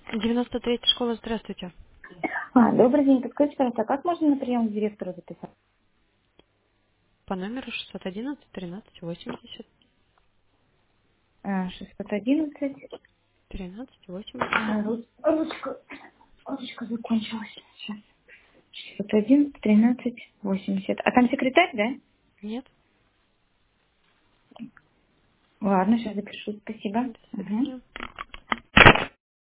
93-я школа, здравствуйте. Добрый день. Подскажите, пожалуйста, а как можно на прием к директору записаться? По номеру 611 13 80. 611. 13 80. Ручка закончилась. Сейчас. 611, 13, 80. А там секретарь, да? Нет? Ладно, сейчас запишу. Спасибо. До Угу. свидания.